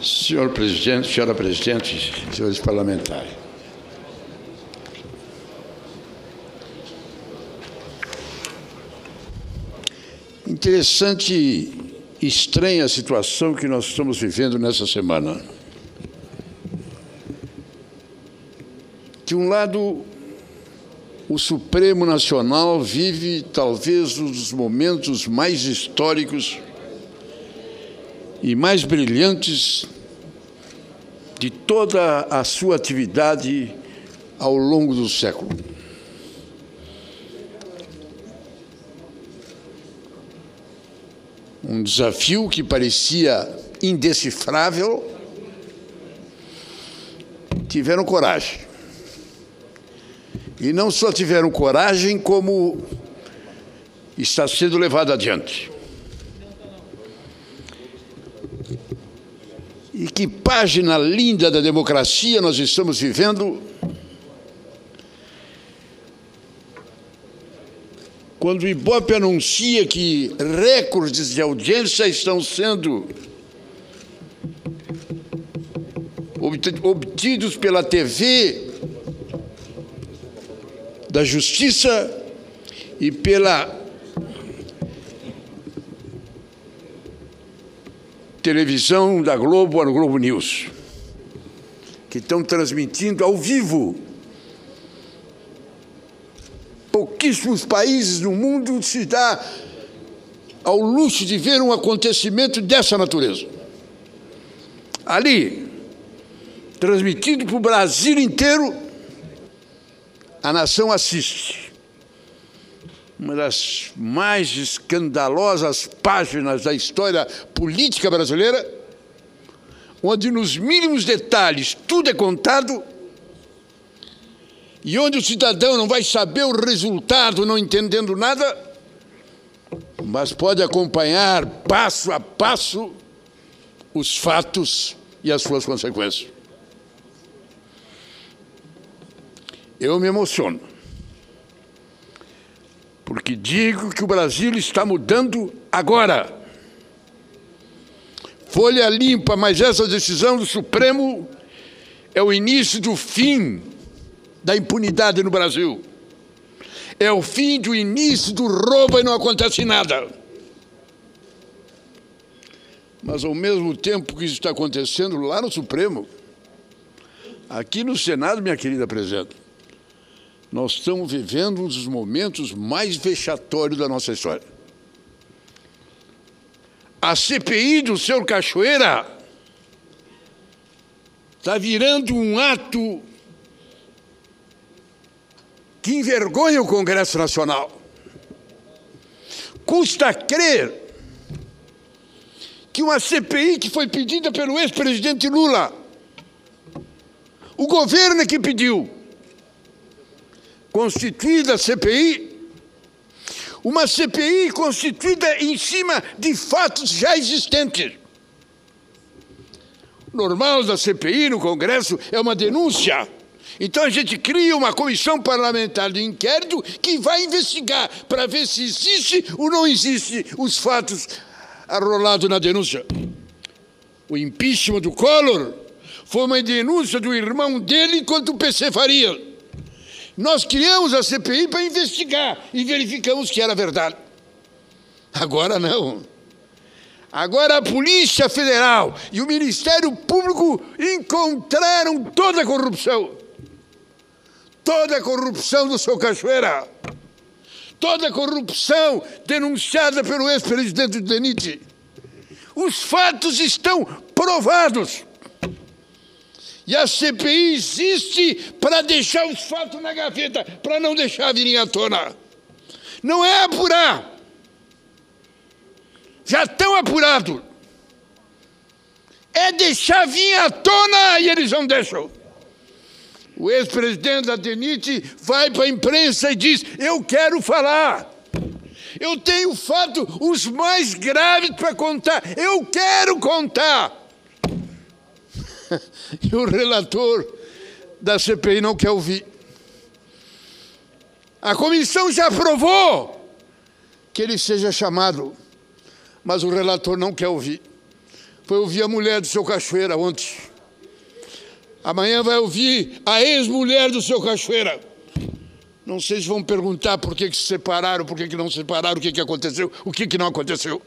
Senhor presidente, senhora presidente, senhores parlamentares. Interessante e estranha a situação que nós estamos vivendo nessa semana. De um lado, o Supremo Nacional vive talvez um dos momentos mais históricos e mais brilhantes de toda a sua atividade ao longo do século. Um desafio que parecia indecifrável, tiveram coragem. E não só tiveram coragem, como está sendo levado adiante. E que página linda da democracia nós estamos vivendo, quando o Ibope anuncia que recordes de audiência estão sendo obtidos pela TV da Justiça e pela televisão da Globo, a Globo News, que estão transmitindo ao vivo. Pouquíssimos países no mundo se dá ao luxo de ver um acontecimento dessa natureza. Ali, transmitido para o Brasil inteiro, a nação assiste. Uma das mais escandalosas páginas da história política brasileira, onde nos mínimos detalhes tudo é contado e onde o cidadão não vai saber o resultado, não entendendo nada, mas pode acompanhar passo a passo os fatos e as suas consequências. Eu me emociono, porque digo que o Brasil está mudando agora. Folha limpa, mas essa decisão do Supremo é o início do fim da impunidade no Brasil. É o fim do início do roubo e não acontece nada. Mas, ao mesmo tempo que isso está acontecendo lá no Supremo, aqui no Senado, minha querida presidenta, nós estamos vivendo um dos momentos mais vexatórios da nossa história. A CPI do senhor Cachoeira está virando um ato que envergonha o Congresso Nacional. Custa crer que uma CPI que foi pedida pelo ex-presidente Lula, o governo é que pediu, constituída a CPI, uma CPI constituída em cima de fatos já existentes. O normal da CPI no Congresso é uma denúncia. Então a gente cria uma comissão parlamentar de inquérito que vai investigar para ver se existe ou não existe os fatos arrolados na denúncia. O impeachment do Collor foi uma denúncia do irmão dele contra o PC Farias. Nós criamos a CPI para investigar e verificamos que era verdade. Agora não. Agora a Polícia Federal e o Ministério Público encontraram toda a corrupção. Toda a corrupção do seu Cachoeira. Toda a corrupção denunciada pelo ex-presidente DENIT. Os fatos estão provados. E a CPI existe para deixar os fatos na gaveta, para não deixar virem à tona. Não é apurar. Já estão apurados. É deixar vir à tona e eles não deixam. O ex-presidente da DENIT vai para a imprensa e diz: eu quero falar. Eu tenho fatos os mais graves para contar. Eu quero contar. E o relator da CPI não quer ouvir. A comissão já aprovou que ele seja chamado, mas o relator não quer ouvir. Foi ouvir a mulher do seu Cachoeira ontem. Amanhã vai ouvir a ex-mulher do seu Cachoeira. Não sei se vão perguntar por que se separaram, por que não se separaram, o que aconteceu, o que não aconteceu.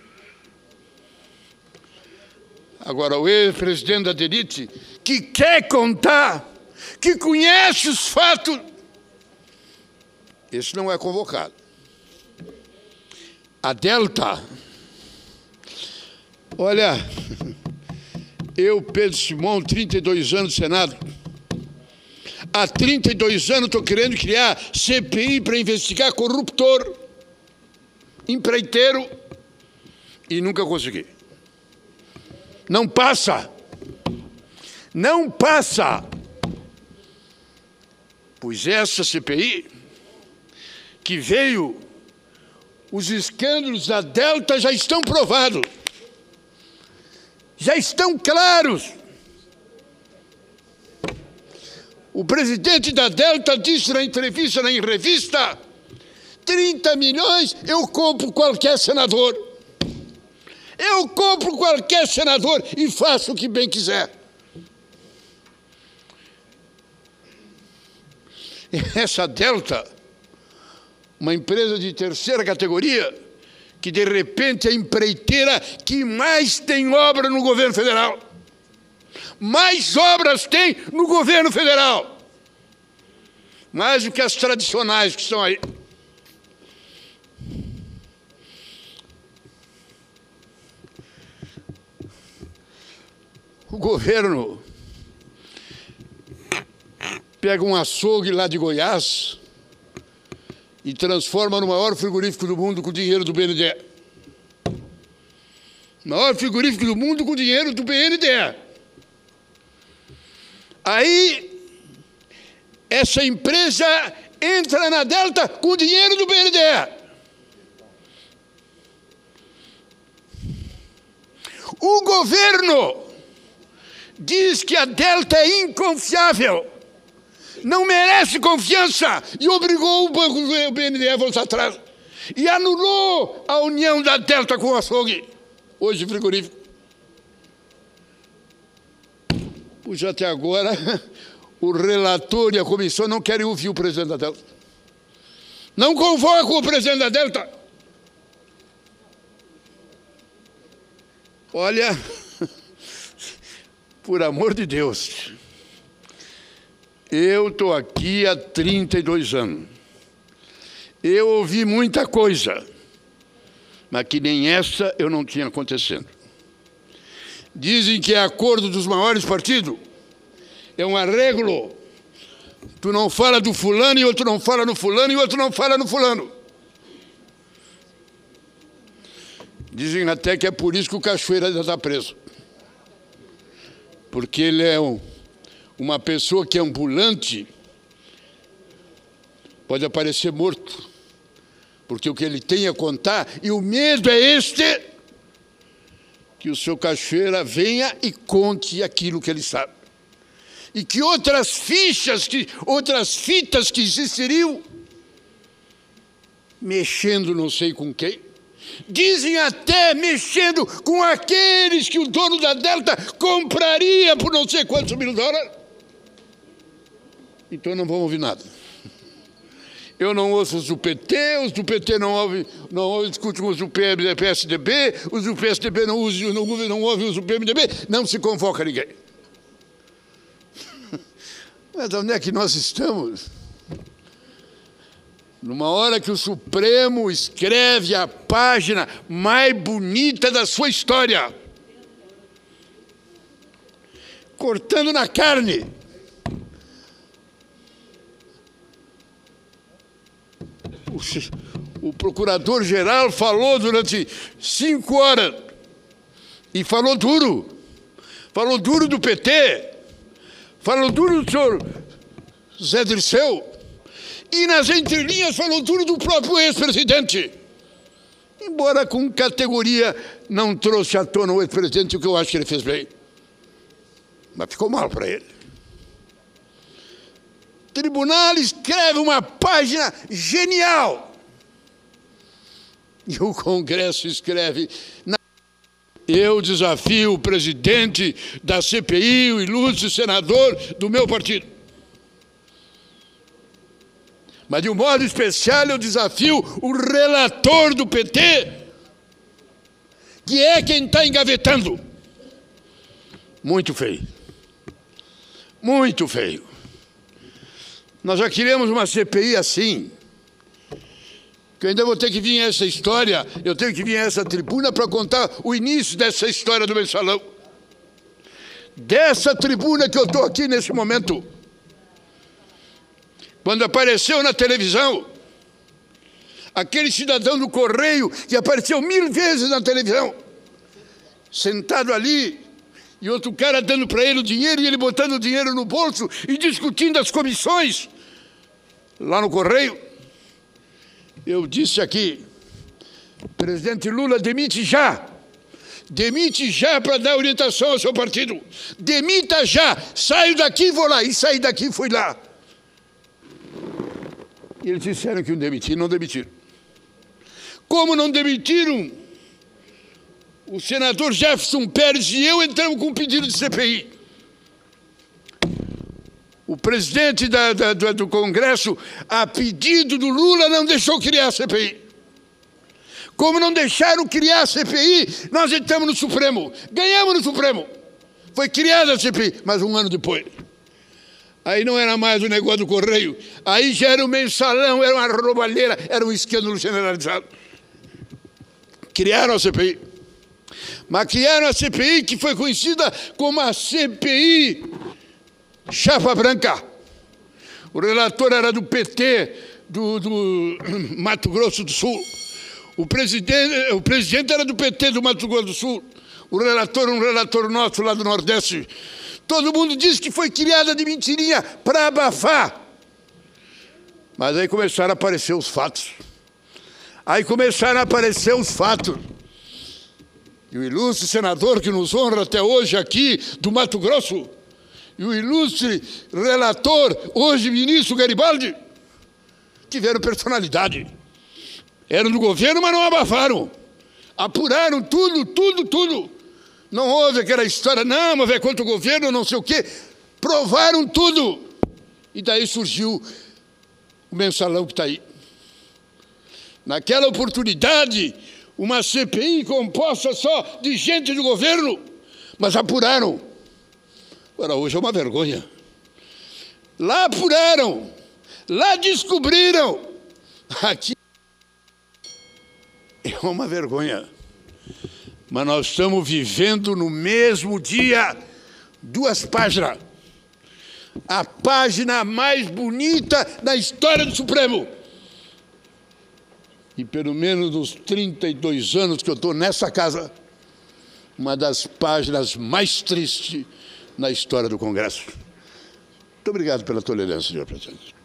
Agora, o ex-presidente da DENIT, que quer contar, que conhece os fatos, esse não é convocado. A Delta, olha, eu, Pedro Simão, 32 anos de Senado, há 32 anos estou querendo criar CPI para investigar corruptor, empreiteiro, e nunca consegui. Não passa. Não passa. Pois essa CPI, que veio, os escândalos da Delta já estão provados. Já estão claros. O presidente da Delta disse na entrevista, na revista, 30 milhões eu compro qualquer senador. Eu compro qualquer senador e faço o que bem quiser. Essa Delta, uma empresa de terceira categoria, que de repente é a empreiteira que mais tem obra no governo federal. Mais obras tem no governo federal. Mais do que as tradicionais que estão aí. O governo pega um açougue lá de Goiás e transforma no maior frigorífico do mundo com dinheiro do BNDE. Maior frigorífico do mundo com dinheiro do BNDE. Aí, essa empresa entra na Delta com dinheiro do BNDE. O governo diz que a Delta é inconfiável, não merece confiança e obrigou o banco do BNDE a voltar atrás. E anulou a união da Delta com o açougue, hoje frigorífico. Pois até agora, o relator e a comissão não querem ouvir o presidente da Delta. Não convocam o presidente da Delta. Olha, por amor de Deus, eu estou aqui há 32 anos. Eu ouvi muita coisa, mas que nem essa eu não tinha acontecendo. Dizem que é acordo dos maiores partidos, é um arreglo. Tu não fala do fulano e outro não fala no fulano e outro não fala no fulano. Dizem até que é por isso que o Cachoeira ainda está preso. Porque ele é uma pessoa que é ambulante, pode aparecer morto, porque o que ele tem a contar, e o medo é este, que o seu Cachoeira venha e conte aquilo que ele sabe. E que outras fitas que existiriam, mexendo não sei com quem, dizem até mexendo com aqueles que o dono da Delta compraria por não sei quantos mil dólares. Então não vão ouvir nada. Eu não ouço os do PT, os do PT não ouvem, discutem os do PSDB, os do PSDB não ouvem os do PMDB, não se convoca ninguém. Mas onde é que nós estamos? Numa hora que o Supremo escreve a página mais bonita da sua história, cortando na carne. O procurador-geral falou durante 5 horas, e falou duro do PT, falou duro do senhor Zé Dirceu, e nas entrelinhas falou duro do próprio ex-presidente. Embora com categoria não trouxe à tona o ex-presidente, o que eu acho que ele fez bem. Mas ficou mal para ele. O tribunal escreve uma página genial. E o Congresso escreve Eu desafio o presidente da CPI, o ilustre senador do meu partido. Mas, de um modo especial, eu desafio o relator do PT, que é quem está engavetando. Muito feio. Muito feio. Nós já queremos uma CPI assim. Que eu ainda vou ter que vir essa história, eu tenho que vir a essa tribuna para contar o início dessa história do mensalão. Dessa tribuna que eu estou aqui nesse momento. Quando apareceu na televisão, aquele cidadão do Correio que apareceu 1000 vezes na televisão, sentado ali, e outro cara dando para ele o dinheiro e ele botando o dinheiro no bolso e discutindo as comissões lá no Correio. Eu disse aqui, presidente Lula, demite já. Demite já para dar orientação ao seu partido. Demita já. Saio daqui e vou lá. E saí daqui e fui lá. E eles disseram que iam demitir, não demitiram. Como não demitiram, o senador Jefferson Pérez e eu entramos com um pedido de CPI. O presidente do Congresso, a pedido do Lula, não deixou criar a CPI. Como não deixaram criar a CPI, nós entramos no Supremo. Ganhamos no Supremo. Foi criada a CPI, mas um ano depois. Aí não era mais o negócio do Correio. Aí já era um mensalão, era uma roubalheira, era um escândalo generalizado. Criaram a CPI. Mas criaram a CPI que foi conhecida como a CPI Chapa Branca. O relator era do PT do Mato Grosso do Sul. O presidente era do PT do Mato Grosso do Sul. O relator, um relator nosso lá do Nordeste. Todo mundo diz que foi criada de mentirinha para abafar. Mas aí começaram a aparecer os fatos. E o ilustre senador que nos honra até hoje aqui, do Mato Grosso, e o ilustre relator, hoje ministro Garibaldi, tiveram personalidade. Eram do governo, mas não abafaram. Apuraram tudo. Não houve aquela história, não, mas vai contra o governo, não sei o quê. Provaram tudo. E daí surgiu o mensalão que está aí. Naquela oportunidade, uma CPI composta só de gente do governo, mas apuraram. Agora, hoje é uma vergonha. Lá apuraram, lá descobriram. Aqui é uma vergonha. Mas nós estamos vivendo no mesmo dia 2 páginas. A página mais bonita da história do Supremo. E pelo menos nos 32 anos que eu estou nessa casa, uma das páginas mais tristes na história do Congresso. Muito obrigado pela tolerância, senhor presidente.